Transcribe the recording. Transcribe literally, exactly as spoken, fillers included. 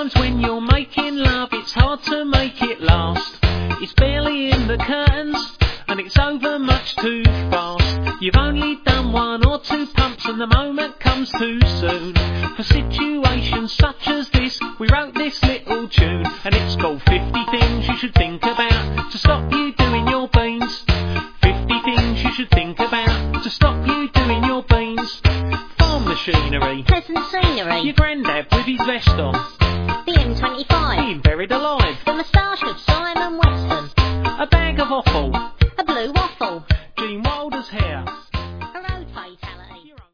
Sometimes when you're making love, it's hard to make it last. It's barely in the curtains, and it's over much too fast. You've only done one or two pumps, and the moment comes too soon. For situations such as this, we wrote this little tune, and it's called fifty Things You Should Think About to Stop You Doing Your Beans. fifty Things You Should Think About to Stop You Doing Your Beans. Farm machinery, pleasant scenery, your granddad with his vest on, B M twenty-five, being buried alive, the moustache of